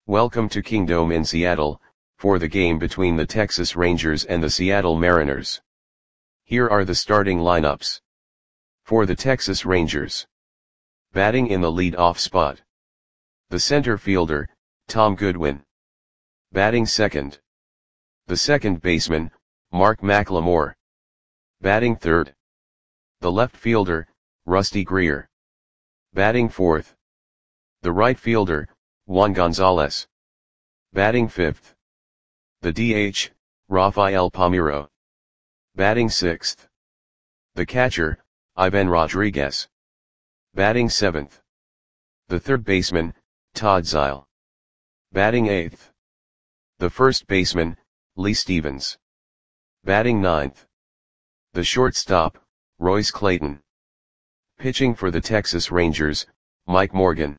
Welcome to Kingdome in Seattle, for the game between the Texas Rangers and the Seattle Mariners. Here are the starting lineups. For the Texas Rangers. Batting in the lead-off spot. The center fielder, Tom Goodwin. Batting second. The second baseman, Mark McLemore. Batting third. The left fielder, Rusty Greer. Batting fourth. The right fielder, Juan Gonzalez. Batting fifth. The DH, Rafael Palmeiro. Batting sixth. The catcher, Ivan Rodriguez. Batting seventh. The third baseman, Todd Zeile. Batting eighth. The first baseman, Lee Stevens. Batting ninth. The shortstop, Royce Clayton. Pitching for the Texas Rangers, Mike Morgan.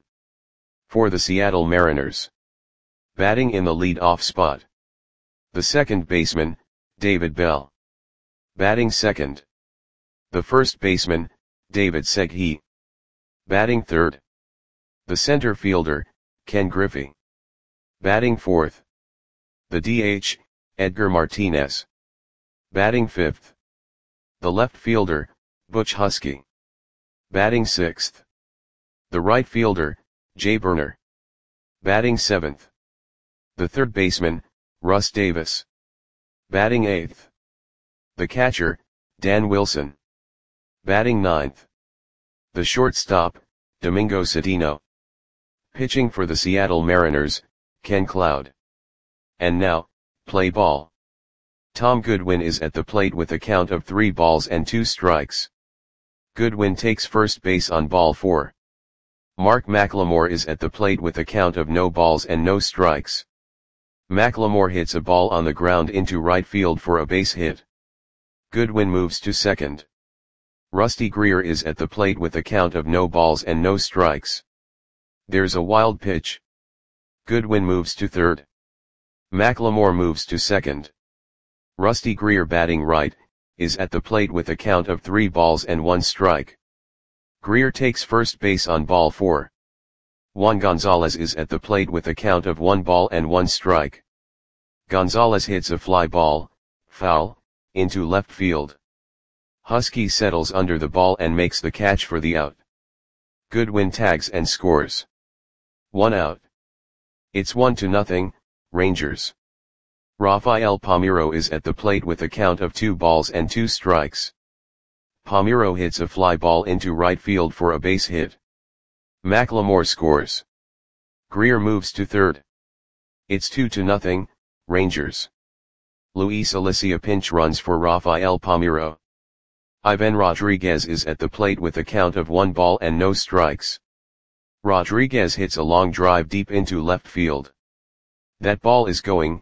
For the Seattle Mariners. Batting in the lead-off spot. The second baseman, David Bell. Batting second. The first baseman, David Segui. Batting third. The center fielder, Ken Griffey. Batting fourth. The DH, Edgar Martinez. Batting fifth. The left fielder, Butch Huskey. Batting sixth. The right fielder, Jay Burner. Batting seventh. The third baseman, Russ Davis. Batting eighth. The catcher, Dan Wilson. Batting ninth. The shortstop, Domingo Cedeno. Pitching for the Seattle Mariners, Ken Cloud. And now, play ball. Tom Goodwin is at the plate with a count of 3 balls and 2 strikes. Goodwin takes first base on ball 4. Mark McLemore is at the plate with a count of no balls and no strikes. McLemore hits a ball on the ground into right field for a base hit. Goodwin moves to second. Rusty Greer is at the plate with a count of no balls and no strikes. There's a wild pitch. Goodwin moves to third. McLemore moves to second. Rusty Greer, batting right, is at the plate with a count of 3 balls and 1 strike. Greer takes first base on ball 4. Juan Gonzalez is at the plate with a count of 1 ball and 1 strike. Gonzalez hits a fly ball, foul, into left field. Huskey settles under the ball and makes the catch for the out. Goodwin tags and scores. 1 out. It's 1-0, Rangers. Rafael Palmeiro is at the plate with a count of 2 balls and 2 strikes. Palmeiro hits a fly ball into right field for a base hit. McLemore scores. Greer moves to third. It's 2-0, Rangers. Luis Alicia pinch runs for Rafael Palmeiro. Ivan Rodriguez is at the plate with a count of 1 ball and no strikes. Rodriguez hits a long drive deep into left field. That ball is gone.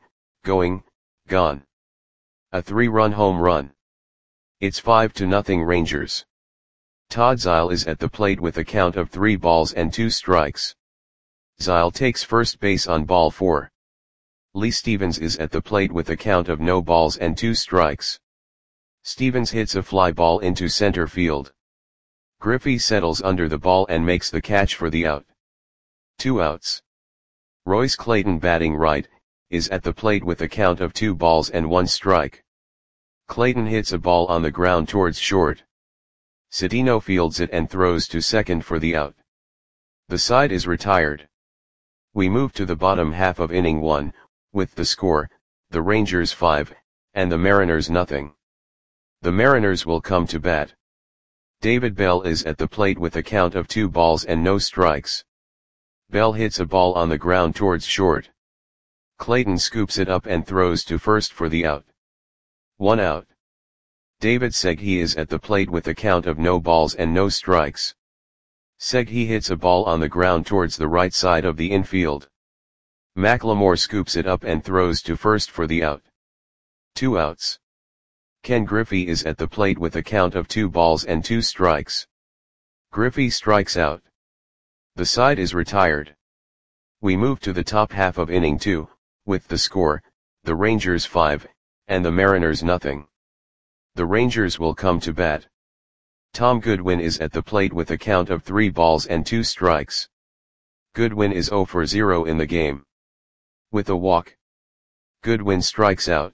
A 3-run home run. It's 5-0 Rangers. Todd Zeile is at the plate with a count of 3 balls and 2 strikes. Zeile takes first base on ball 4. Lee Stevens is at the plate with a count of no balls and 2 strikes. Stevens hits a fly ball into center field. Griffey settles under the ball and makes the catch for the out. 2 outs. Royce Clayton, batting right, is at the plate with a count of 2 balls and 1 strike. Clayton hits a ball on the ground towards short. Cedeno fields it and throws to second for the out. The side is retired. We move to the bottom half of inning 1, with the score, the Rangers 5, and the Mariners nothing. The Mariners will come to bat. David Bell is at the plate with a count of 2 balls and no strikes. Bell hits a ball on the ground towards short. Clayton scoops it up and throws to first for the out. 1 out. David Segui is at the plate with a count of no balls and no strikes. Segui hits a ball on the ground towards the right side of the infield. McLemore scoops it up and throws to first for the out. 2 outs. Ken Griffey is at the plate with a count of 2 balls and 2 strikes. Griffey strikes out. The side is retired. We move to the top half of inning 2, with the score, the Rangers 5, and the Mariners nothing. The Rangers will come to bat. Tom Goodwin is at the plate with a count of 3 balls and 2 strikes. Goodwin is 0 for 0 in the game. With a walk. Goodwin strikes out.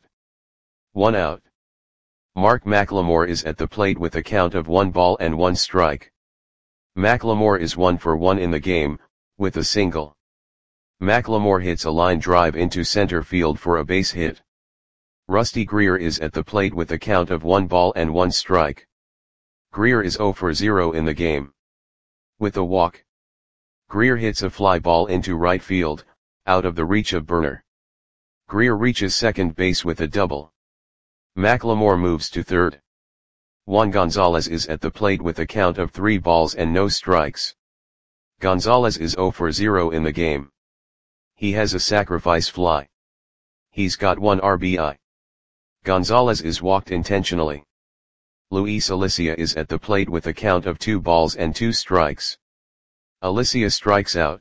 1 out. Mark McLemore is at the plate with a count of 1 ball and 1 strike. McLemore is 1 for 1 in the game, with a single. McLemore hits a line drive into center field for a base hit. Rusty Greer is at the plate with a count of 1 ball and 1 strike. Greer is 0 for 0 in the game. With a walk. Greer hits a fly ball into right field, out of the reach of Burner. Greer reaches second base with a double. McLemore moves to third. Juan Gonzalez is at the plate with a count of 3 balls and no strikes. Gonzalez is 0 for 0 in the game. He has a sacrifice fly. He's got 1 RBI. Gonzalez is walked intentionally. Luis Alicia is at the plate with a count of 2 balls and 2 strikes. Alicia strikes out.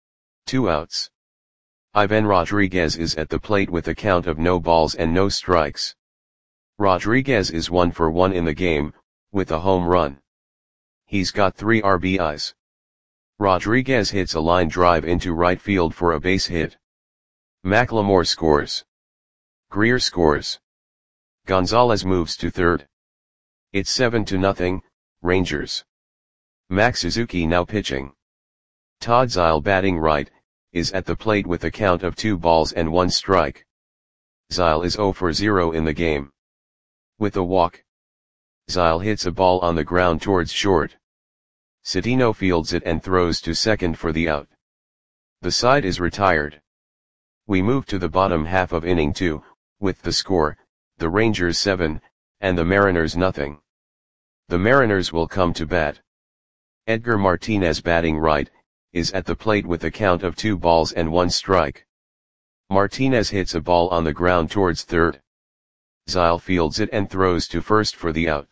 2 outs. Ivan Rodriguez is at the plate with a count of no balls and no strikes. Rodriguez is 1 for 1 in the game, with a home run. He's got 3 RBIs. Rodriguez hits a line drive into right field for a base hit. McLemore scores. Greer scores. Gonzalez moves to third. It's 7-0, Rangers. Max Suzuki now pitching. Todd Zeile batting right, is at the plate with a count of 2 balls and 1 strike. Zeile is 0 for 0 in the game. With a walk. Zeile hits a ball on the ground towards short. Citino fields it and throws to second for the out. The side is retired. We move to the bottom half of inning 2, with the score, the Rangers 7, and the Mariners nothing. The Mariners will come to bat. Edgar Martinez batting right, is at the plate with a count of 2 balls and 1 strike. Martinez hits a ball on the ground towards third. Zeile fields it and throws to first for the out.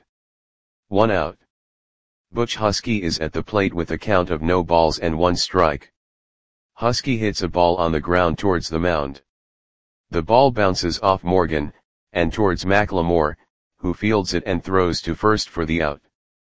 1 out. Butch Husky is at the plate with a count of no balls and 1 strike. Husky hits a ball on the ground towards the mound. The ball bounces off Morgan, and towards McLemore, who fields it and throws to first for the out.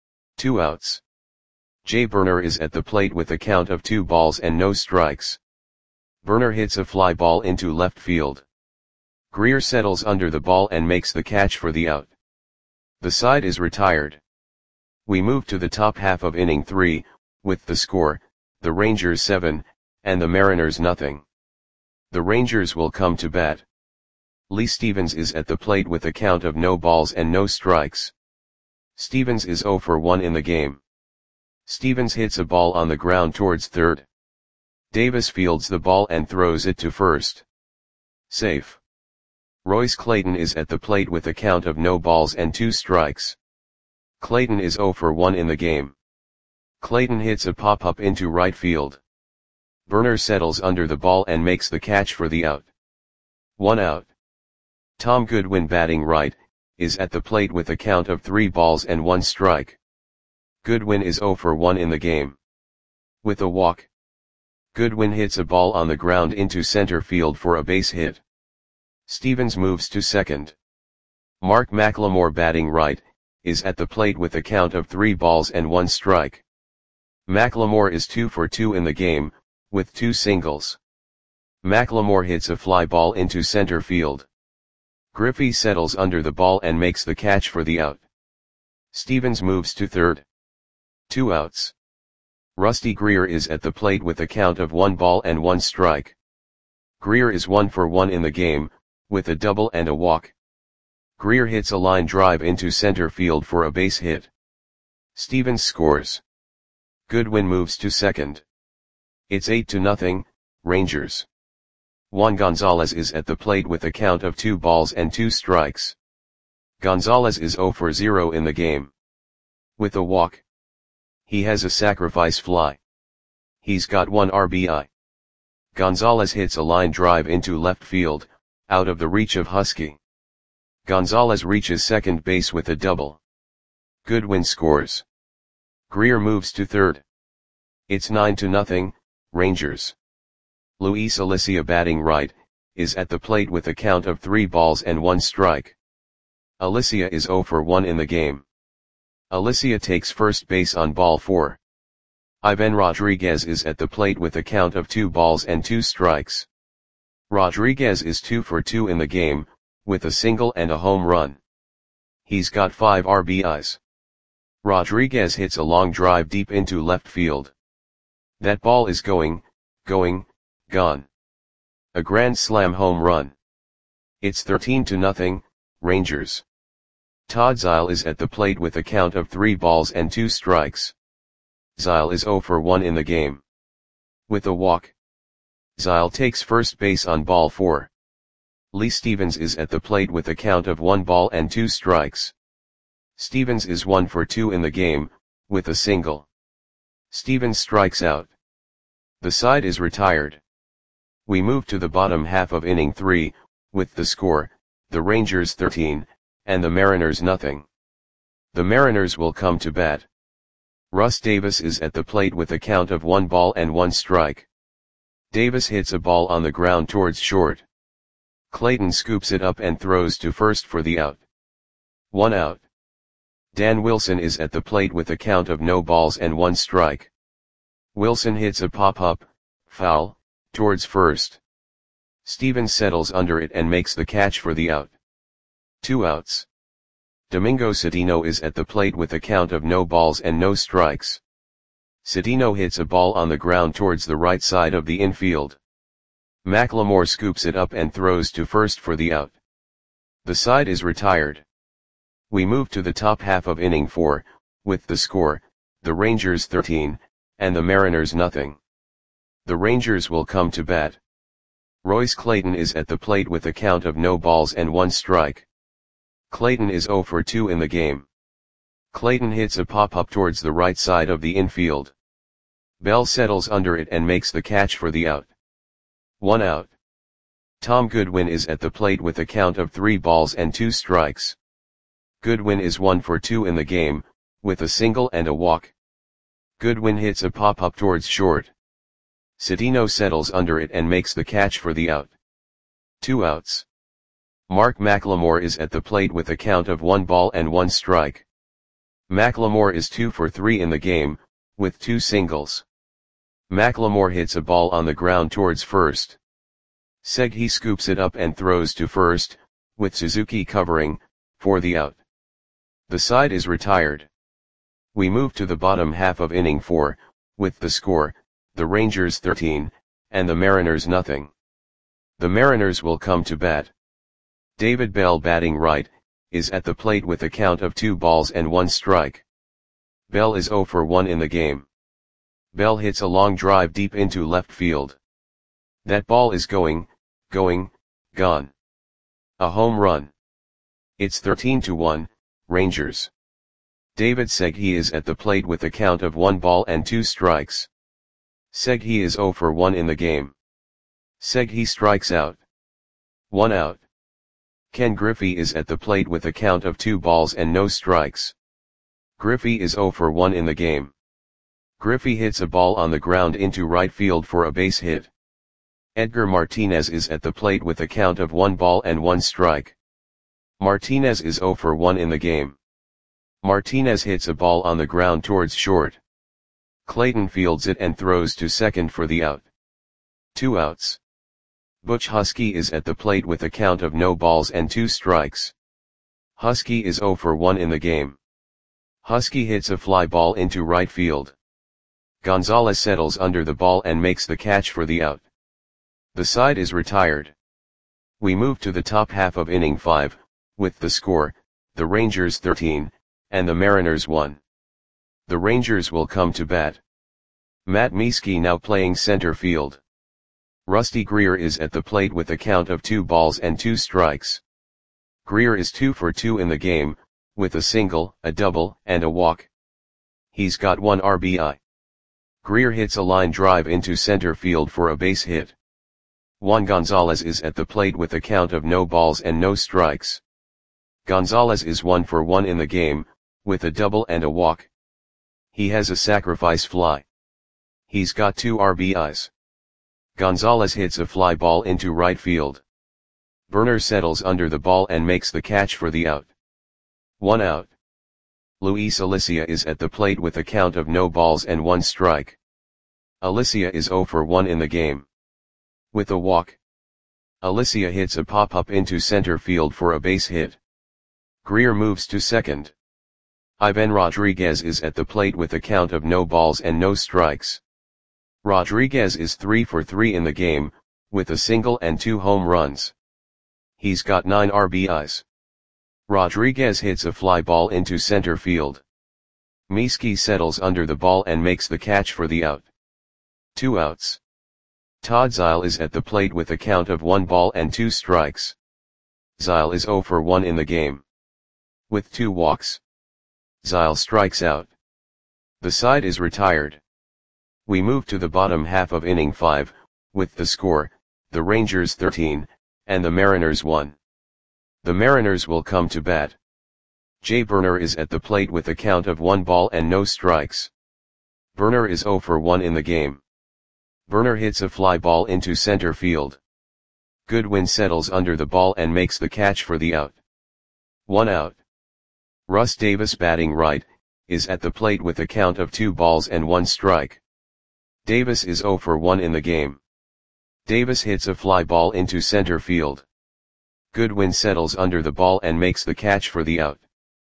2 outs. Jay Burner is at the plate with a count of 2 balls and no strikes. Burner hits a fly ball into left field. Greer settles under the ball and makes the catch for the out. The side is retired. We move to the top half of inning 3, with the score, the Rangers 7, and the Mariners nothing. The Rangers will come to bat. Lee Stevens is at the plate with a count of no balls and no strikes. Stevens is 0 for 1 in the game. Stevens hits a ball on the ground towards third. Davis fields the ball and throws it to first. Safe. Royce Clayton is at the plate with a count of no balls and 2 strikes. Clayton is 0 for 1 in the game. Clayton hits a pop-up into right field. Burner settles under the ball and makes the catch for the out. 1 out. Tom Goodwin batting right, is at the plate with a count of 3 balls and 1 strike. Goodwin is 0 for 1 in the game. With a walk. Goodwin hits a ball on the ground into center field for a base hit. Stevens moves to second. Mark McLemore batting right, is at the plate with a count of 3 balls and 1 strike. McLemore is 2 for 2 in the game, with 2 singles. McLemore hits a fly ball into center field. Griffey settles under the ball and makes the catch for the out. Stevens moves to third. 2 outs. Rusty Greer is at the plate with a count of 1 ball and 1 strike. Greer is 1 for 1 in the game, with a double and a walk. Greer hits a line drive into center field for a base hit. Stevens scores. Goodwin moves to second. It's 8-0, Rangers. Juan Gonzalez is at the plate with a count of 2 balls and 2 strikes. Gonzalez is 0 for 0 in the game. With a walk. He has a sacrifice fly. He's got 1 RBI. Gonzalez hits a line drive into left field, out of the reach of Husky. Gonzalez reaches second base with a double. Goodwin scores. Greer moves to third. It's 9-0, Rangers. Luis Alicia batting right, is at the plate with a count of 3 balls and 1 strike. Alicia is 0 for 1 in the game. Alicia takes first base on ball 4. Ivan Rodriguez is at the plate with a count of 2 balls and 2 strikes. Rodriguez is 2 for 2 in the game, with a single and a home run. He's got 5 RBIs. Rodriguez hits a long drive deep into left field. That ball is going, gone. A grand slam home run. It's 13-0, Rangers. Todd Zeile is at the plate with a count of 3 balls and 2 strikes. Zeile is 0 for 1 in the game. With a walk. Zeile takes first base on ball 4. Lee Stevens is at the plate with a count of 1 ball and 2 strikes. Stevens is 1 for 2 in the game, with a single. Stevens strikes out. The side is retired. We move to the bottom half of inning 3, with the score, the Rangers 13, and the Mariners nothing. The Mariners will come to bat. Russ Davis is at the plate with a count of 1 ball and 1 strike. Davis hits a ball on the ground towards short. Clayton scoops it up and throws to first for the out. 1 out. Dan Wilson is at the plate with a count of no balls and 1 strike. Wilson hits a pop-up, foul, towards first. Stevens settles under it and makes the catch for the out. 2 outs. Domingo Cedeno is at the plate with a count of no balls and no strikes. Cedeno hits a ball on the ground towards the right side of the infield. McLemore scoops it up and throws to first for the out. The side is retired. We move to the top half of inning 4, with the score, the Rangers 13, and the Mariners nothing. The Rangers will come to bat. Royce Clayton is at the plate with a count of no balls and 1 strike. Clayton is 0 for 2 in the game. Clayton hits a pop-up towards the right side of the infield. Bell settles under it and makes the catch for the out. 1 out. Tom Goodwin is at the plate with a count of 3 balls and 2 strikes. Goodwin is 1 for 2 in the game, with a single and a walk. Goodwin hits a pop-up towards short. Cedeno settles under it and makes the catch for the out. 2 outs. Mark McLemore is at the plate with a count of 1 ball and 1 strike. McLemore is 2 for 3 in the game, with 2 singles. McLemore hits a ball on the ground towards first. Segui scoops it up and throws to first, with Suzuki covering, for the out. The side is retired. We move to the bottom half of inning 4, with the score, the Rangers 13, and the Mariners nothing. The Mariners will come to bat. David Bell, batting right, is at the plate with a count of 2 balls and 1 strike. Bell is 0 for 1 in the game. Bell hits a long drive deep into left field. That ball is going, gone. A home run. It's 13-1, Rangers. David Segui is at the plate with a count of 1 ball and 2 strikes. Segui is 0 for 1 in the game. Segui strikes out. 1 out. Ken Griffey is at the plate with a count of 2 balls and no strikes. Griffey is 0 for 1 in the game. Griffey hits a ball on the ground into right field for a base hit. Edgar Martinez is at the plate with a count of 1 ball and 1 strike. Martinez is 0 for 1 in the game. Martinez hits a ball on the ground towards short. Clayton fields it and throws to second for the out. 2 outs. Butch Husky is at the plate with a count of no balls and 2 strikes. Husky is 0 for 1 in the game. Husky hits a fly ball into right field. Gonzalez settles under the ball and makes the catch for the out. The side is retired. We move to the top half of inning 5, with the score, the Rangers 13, and the Mariners 1. The Rangers will come to bat. Matt Mieske now playing center field. Rusty Greer is at the plate with a count of 2 balls and 2 strikes. Greer is 2 for 2 in the game, with a single, a double, and a walk. He's got 1 RBI. Greer hits a line drive into center field for a base hit. Juan Gonzalez is at the plate with a count of no balls and no strikes. Gonzalez is 1 for 1 in the game, with a double and a walk. He has a sacrifice fly. He's got 2 RBIs. Gonzalez hits a fly ball into right field. Burner settles under the ball and makes the catch for the out. 1 out. Luis Alicia is at the plate with a count of no balls and 1 strike. Alicia is 0 for 1 in the game. With a walk. Alicia hits a pop-up into center field for a base hit. Greer moves to second. Ivan Rodriguez is at the plate with a count of no balls and no strikes. Rodriguez is 3 for 3 in the game, with a single and 2 home runs. He's got 9 RBIs. Rodriguez hits a fly ball into center field. Mieski settles under the ball and makes the catch for the out. 2 outs. Todd Zeile is at the plate with a count of 1 ball and 2 strikes. Zeile is 0 for 1 in the game. With 2 walks. Zeile strikes out. The side is retired. We move to the bottom half of inning 5, with the score, the Rangers 13, and the Mariners 1. The Mariners will come to bat. Jay Burner is at the plate with a count of 1 ball and no strikes. Burner is 0 for 1 in the game. Burner hits a fly ball into center field. Goodwin settles under the ball and makes the catch for the out. 1 out. Russ Davis, batting right, is at the plate with a count of 2 balls and 1 strike. Davis is 0 for 1 in the game. Davis hits a fly ball into center field. Goodwin settles under the ball and makes the catch for the out.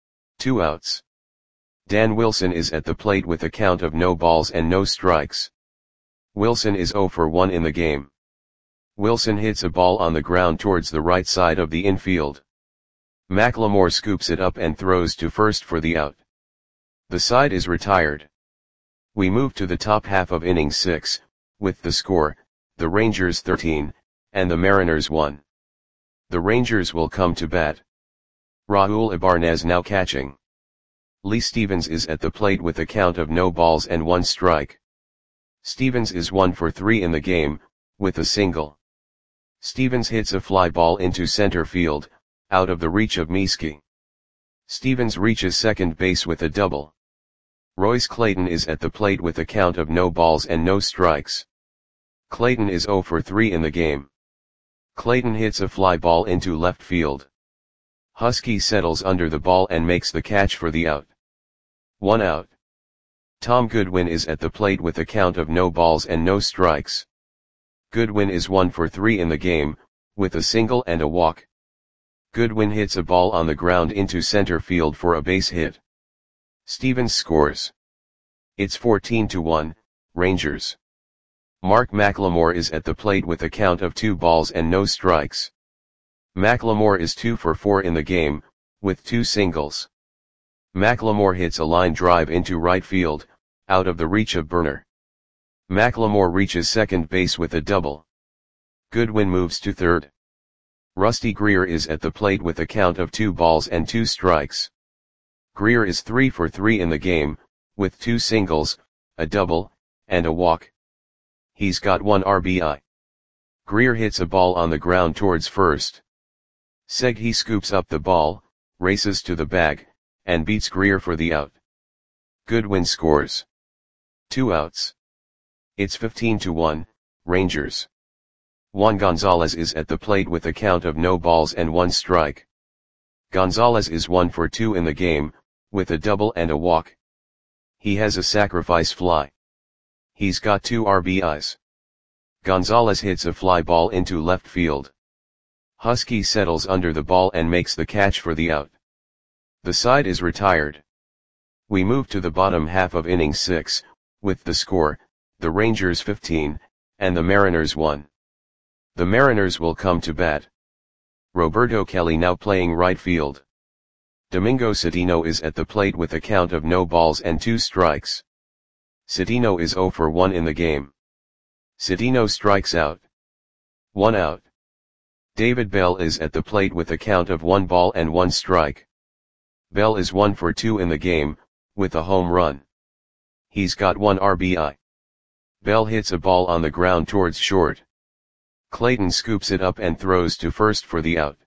2 outs. Dan Wilson is at the plate with a count of no balls and no strikes. Wilson is 0 for 1 in the game. Wilson hits a ball on the ground towards the right side of the infield. McLemore scoops it up and throws to first for the out. The side is retired. We move to the top half of inning 6, with the score, the Rangers 13, and the Mariners 1. The Rangers will come to bat. Raul Ibanez now catching. Lee Stevens is at the plate with a count of no balls and 1 strike. Stevens is 1 for 3 in the game, with a single. Stevens hits a fly ball into center field, out of the reach of Mieski. Stevens reaches second base with a double. Royce Clayton is at the plate with a count of no balls and no strikes. Clayton is 0 for 3 in the game. Clayton hits a fly ball into left field. Husky settles under the ball and makes the catch for the out. 1 out. Tom Goodwin is at the plate with a count of no balls and no strikes. Goodwin is 1 for 3 in the game, with a single and a walk. Goodwin hits a ball on the ground into center field for a base hit. Stevens scores. It's 14-1, Rangers. Mark McLemore is at the plate with a count of 2 balls and no strikes. McLemore is 2 for 4 in the game, with 2 singles. McLemore hits a line drive into right field, out of the reach of Burner. McLemore reaches second base with a double. Goodwin moves to third. Rusty Greer is at the plate with a count of 2 balls and 2 strikes. Greer is 3 for 3 in the game, with 2 singles, a double, and a walk. He's got 1 RBI. Greer hits a ball on the ground towards first. Segui scoops up the ball, races to the bag, and beats Greer for the out. Goodwin scores. 2 outs. It's 15-1, Rangers. Juan Gonzalez is at the plate with a count of no balls and 1 strike. Gonzalez is 1 for 2 in the game, with a double and a walk. He has a sacrifice fly. He's got 2 RBIs. Gonzalez hits a fly ball into left field. Husky settles under the ball and makes the catch for the out. The side is retired. We move to the bottom half of inning 6, with the score, the Rangers 15, and the Mariners 1. The Mariners will come to bat. Roberto Kelly now playing right field. Domingo Cedeno is at the plate with a count of no balls and 2 strikes. Cedeno is 0 for 1 in the game. Cedeno strikes out. 1 out. David Bell is at the plate with a count of 1 ball and 1 strike. Bell is 1 for 2 in the game, with a home run. He's got 1 RBI. Bell hits a ball on the ground towards short. Clayton scoops it up and throws to first for the out.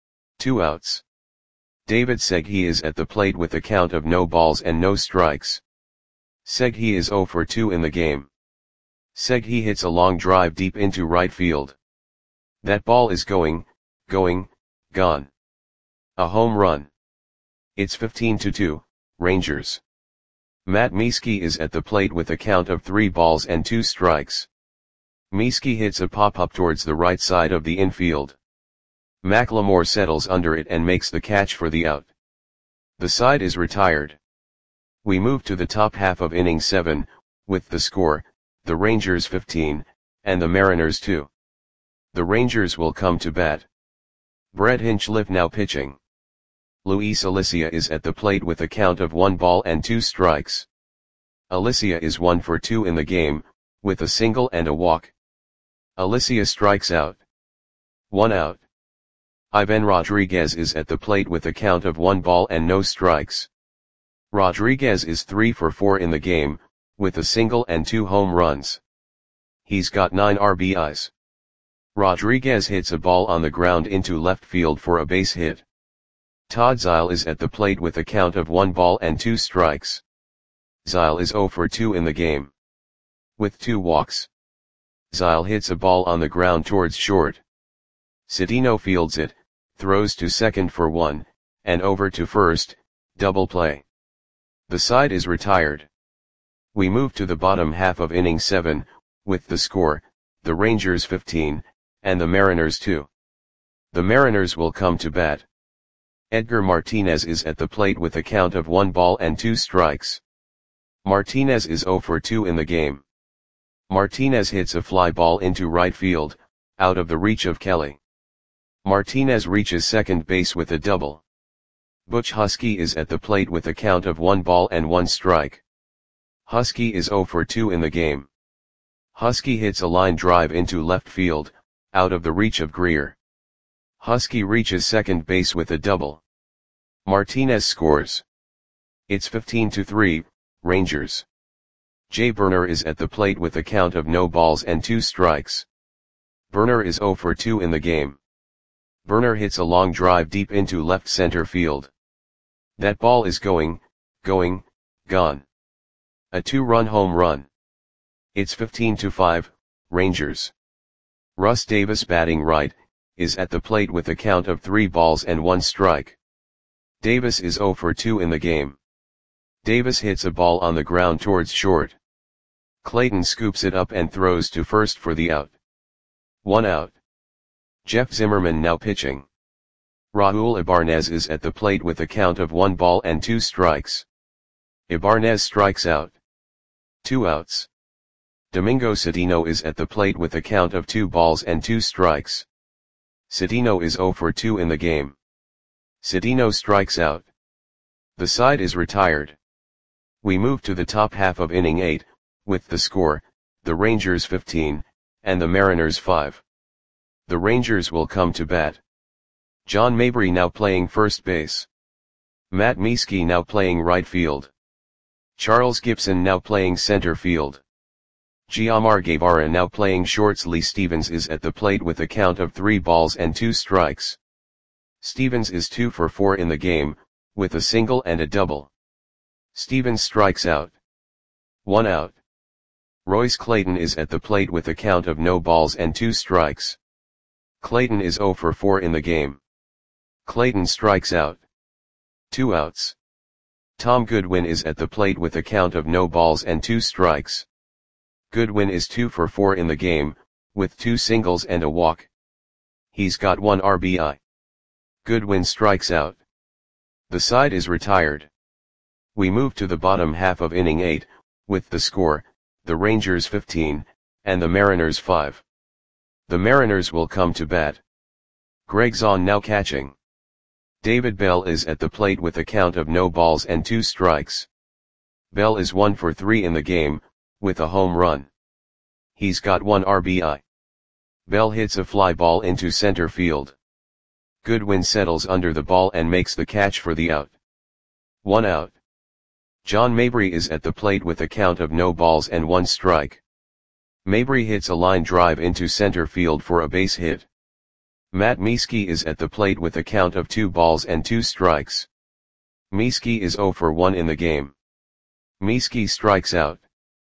2 outs. David Segui is at the plate with a count of no balls and no strikes. Segui is 0 for 2 in the game. Segui hits a long drive deep into right field. That ball is gone. A home run. It's 15-2, Rangers. Matt Mieski is at the plate with a count of 3 balls and 2 strikes. Mieski hits a pop-up towards the right side of the infield. McLemore settles under it and makes the catch for the out. The side is retired. We move to the top half of inning 7, with the score, the Rangers 15, and the Mariners 2. The Rangers will come to bat. Brett Hinchliffe now pitching. Luis Alicia is at the plate with a count of 1 ball and 2 strikes. Alicia is 1 for 2 in the game, with a single and a walk. Alicia strikes out. 1 out. Ivan Rodriguez is at the plate with a count of 1 ball and no strikes. Rodriguez is 3 for 4 in the game, with a single and 2 home runs. He's got 9 RBIs. Rodriguez hits a ball on the ground into left field for a base hit. Todd Zeile is at the plate with a count of 1 ball and 2 strikes. Zeile is 0 for 2 in the game. With 2 walks. Zeile hits a ball on the ground towards short. Cedeno fields it, throws to second for 1, and over to first, double play. The side is retired. We move to the bottom half of inning 7, with the score, the Rangers 15, and the Mariners 2. The Mariners will come to bat. Edgar Martinez is at the plate with a count of 1 ball and 2 strikes. Martinez is 0 for 2 in the game. Martinez hits a fly ball into right field, out of the reach of Kelly. Martinez reaches second base with a double. Butch Husky is at the plate with a count of 1 ball and 1 strike. Husky is 0 for 2 in the game. Husky hits a line drive into left field, out of the reach of Greer. Husky reaches second base with a double. Martinez scores. It's 15-3, Rangers. Jay Burner is at the plate with a count of no balls and 2 strikes. Burner is 0 for 2 in the game. Burner hits a long drive deep into left center field. That ball is gone. A 2-run home run. It's 15-5, Rangers. Russ Davis batting right, is at the plate with a count of 3 balls and 1 strike. Davis is 0 for 2 in the game. Davis hits a ball on the ground towards short. Clayton scoops it up and throws to first for the out. 1 out. Jeff Zimmerman now pitching. Raul Ibanez is at the plate with a count of 1 ball and 2 strikes. Ibanez strikes out. 2 outs. Domingo Cedeno is at the plate with a count of 2 balls and 2 strikes. Cedeno is 0 for 2 in the game. Cedeno strikes out. The side is retired. We move to the top half of inning 8, with the score, the Rangers 15, and the Mariners 5. The Rangers will come to bat. John Mabry now playing first base. Matt Mieski now playing right field. Charles Gibson now playing center field. Giamar Guevara now playing shorts. Lee Stevens is at the plate with a count of 3 balls and 2 strikes. Stevens is 2 for 4 in the game, with a single and a double. Stevens strikes out. 1 out. Royce Clayton is at the plate with a count of no balls and 2 strikes. Clayton is 0 for 4 in the game. Clayton strikes out. 2 outs. Tom Goodwin is at the plate with a count of no balls and 2 strikes. Goodwin is 2 for 4 in the game, with 2 singles and a walk. He's got 1 RBI. Goodwin strikes out. The side is retired. We move to the bottom half of inning 8, with the score, the Rangers 15, and the Mariners 5. The Mariners will come to bat. Greg Zahn now catching. David Bell is at the plate with a count of no balls and 2 strikes. Bell is 1 for 3 in the game, with a home run. He's got 1 RBI. Bell hits a fly ball into center field. Goodwin settles under the ball and makes the catch for the out. 1 out. John Mabry is at the plate with a count of no balls and 1 strike. Mabry hits a line drive into center field for a base hit. Matt Mieski is at the plate with a count of 2 balls and 2 strikes. Mieski is 0 for 1 in the game. Mieski strikes out.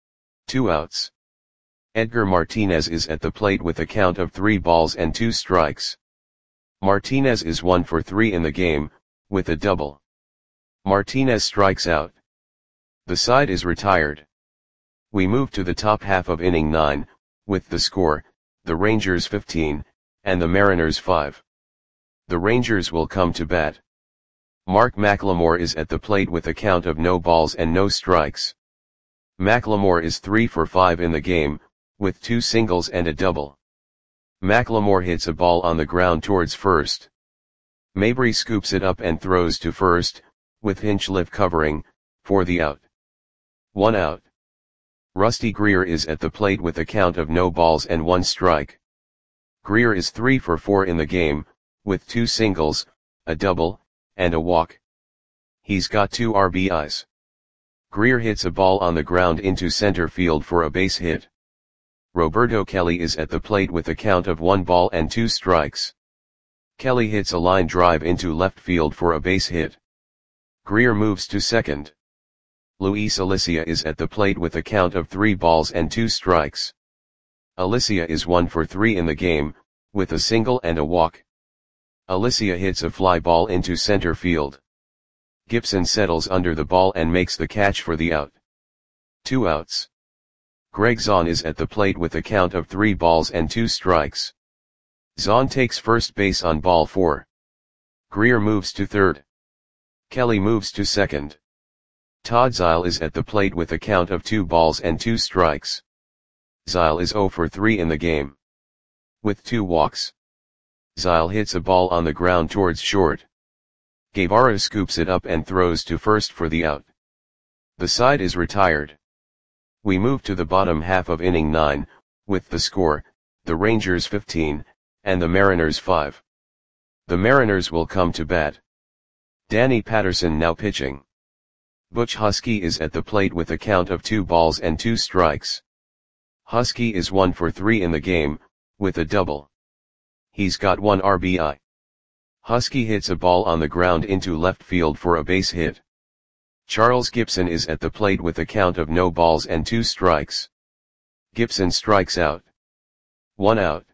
2 outs. Edgar Martinez is at the plate with a count of 3 balls and 2 strikes. Martinez is 1 for 3 in the game, with a double. Martinez strikes out. The side is retired. We move to the top half of inning 9, with the score, the Rangers 15, and the Mariners 5. The Rangers will come to bat. Mark McLemore is at the plate with a count of no balls and no strikes. McLemore is 3 for 5 in the game, with 2 singles and a double. McLemore hits a ball on the ground towards first. Mabry scoops it up and throws to first, with Hinchliffe covering, for the out. 1 out. Rusty Greer is at the plate with a count of no balls and 1 strike. Greer is 3 for 4 in the game, with 2 singles, a double, and a walk. He's got 2 RBIs. Greer hits a ball on the ground into center field for a base hit. Roberto Kelly is at the plate with a count of 1 ball and 2 strikes. Kelly hits a line drive into left field for a base hit. Greer moves to second. Luis Alicia is at the plate with a count of 3 balls and 2 strikes. Alicia is 1 for 3 in the game, with a single and a walk. Alicia hits a fly ball into center field. Gibson settles under the ball and makes the catch for the out. 2 outs. Greg Zahn is at the plate with a count of 3 balls and 2 strikes. Zahn takes first base on ball 4. Greer moves to third. Kelly moves to second. Todd Zeile is at the plate with a count of 2 balls and 2 strikes. Zeile is 0 for 3 in the game, with 2 walks. Zeile hits a ball on the ground towards short. Guevara scoops it up and throws to first for the out. The side is retired. We move to the bottom half of inning 9, with the score, the Rangers 15, and the Mariners 5. The Mariners will come to bat. Danny Patterson now pitching. Butch Husky is at the plate with a count of 2 balls and 2 strikes. Husky is 1 for 3 in the game, with a double. He's got 1 RBI. Husky hits a ball on the ground into left field for a base hit. Charles Gibson is at the plate with a count of no balls and 2 strikes. Gibson strikes out. 1 out.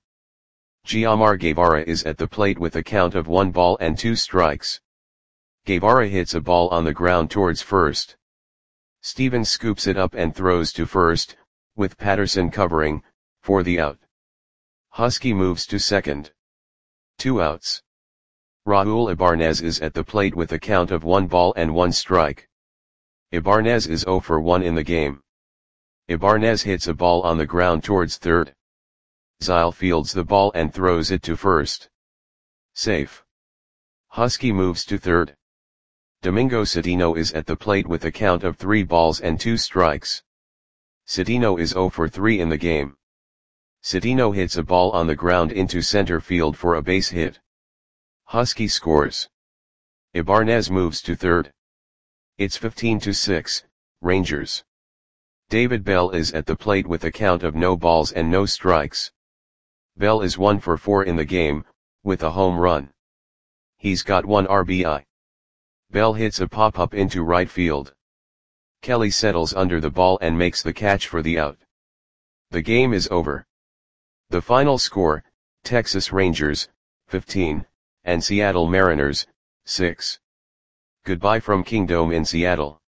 Giomar Guevara is at the plate with a count of 1 ball and 2 strikes. Guevara hits a ball on the ground towards first. Stevens scoops it up and throws to first, with Patterson covering, for the out. Husky moves to second. 2 outs. Raul Ibanez is at the plate with a count of 1 ball and 1 strike. Ibanez is 0 for 1 in the game. Ibanez hits a ball on the ground towards third. Zeile fields the ball and throws it to first. Safe. Husky moves to third. Domingo Cedeno is at the plate with a count of 3 balls and 2 strikes. Cedeno is 0 for 3 in the game. Cedeno hits a ball on the ground into center field for a base hit. Husky scores. Ibanez moves to third. It's 15-6, Rangers. David Bell is at the plate with a count of no balls and no strikes. Bell is 1 for 4 in the game, with a home run. He's got 1 RBI. Bell hits a pop-up into right field. Kelly settles under the ball and makes the catch for the out. The game is over. The final score, Texas Rangers, 15, and Seattle Mariners, 6. Goodbye from Kingdome in Seattle.